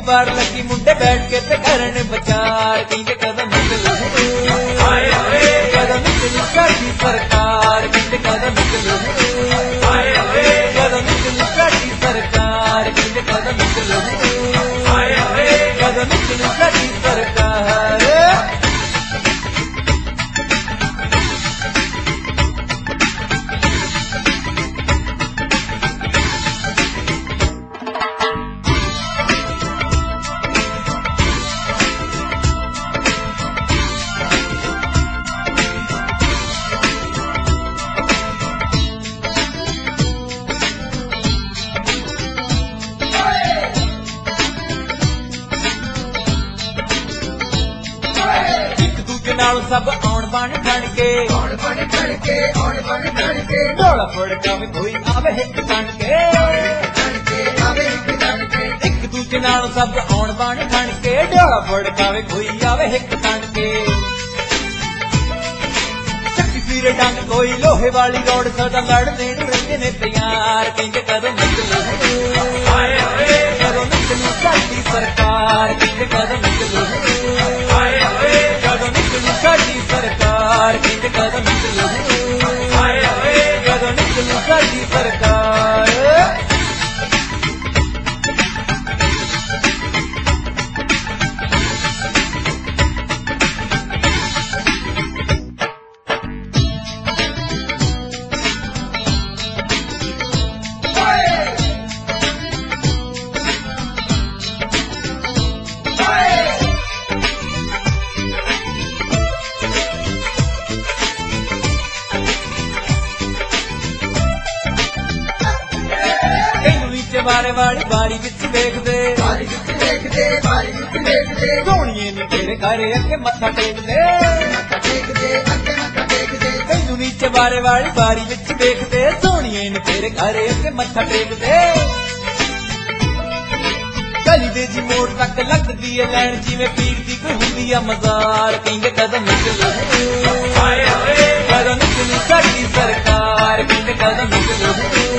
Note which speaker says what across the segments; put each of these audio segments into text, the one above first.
Speaker 1: बार लगी मुंडे बैठ के ते करने बचार कहते कदम निकलो कदम निकली साडी सरकार कहते कदम निकलो कदम निकली साडी सरकार कहते कदम निकलो कदम निकली साडी सरकार। सब आउण बन ठण के डोला फड़का में कोई आवे हिक बन के एक दूजे नाल सब आउण बन ठण के डोला फड़का में कोई आवे हिक बन के शक्ति फिर डंग कोई लोहे वाली रोड सदा लड़ने रहते ने तैयार कहते कदम निकलो कदम निकलो साडी सरकार कहते कदम निकलो कदम निकलो साडी सरकार कहते कदम निकलो कदम निकलो साडी सरकार। बारे वाली बारी विच देखदे सोहणिए नी तेरे घर अगे मत्था टेकदे तैनू नीचे बारे वाली बारी विच देखदे सोहणिए नी तेरे घर अगे मत्था टेकदे गली दे जी मोड़ तक लगदी है लैन जिवें पीर दी कोई हुंदी है मजार कहंदे कदम निकलो कदम निकलो साडी सरकार कहंदे कदम निकलो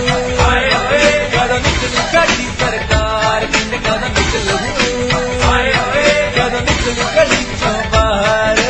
Speaker 1: कदम निकलो साडी सरकार कहंदे कदम निकलो कदम निकलो गली चों बाहर।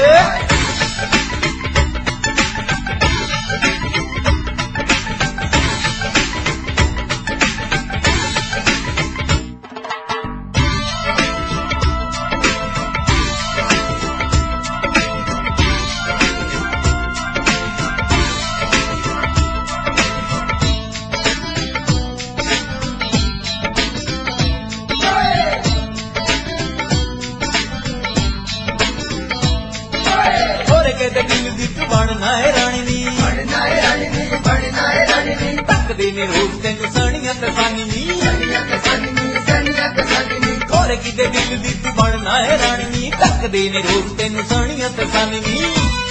Speaker 1: दिल दी तू बनना है रानी नी तकदे ने रूप तेन सनिया ते सानी नी कोरे की दे दिल दी तू बनना है रानी नी तकदे ने रूप तेन सनिया ते सानी नी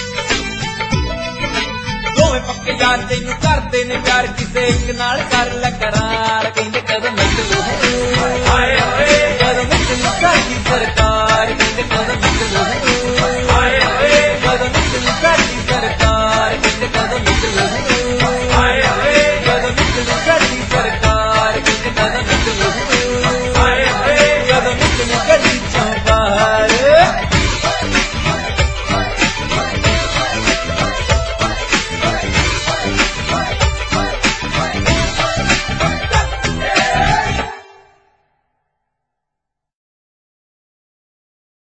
Speaker 1: दोवें पक्के यार तेन करते ने प्यार किसे एक नाल कर ले करार कहंदे कदम निकलो कदम निकलो साडी सरकार कहंदे कदम निकलो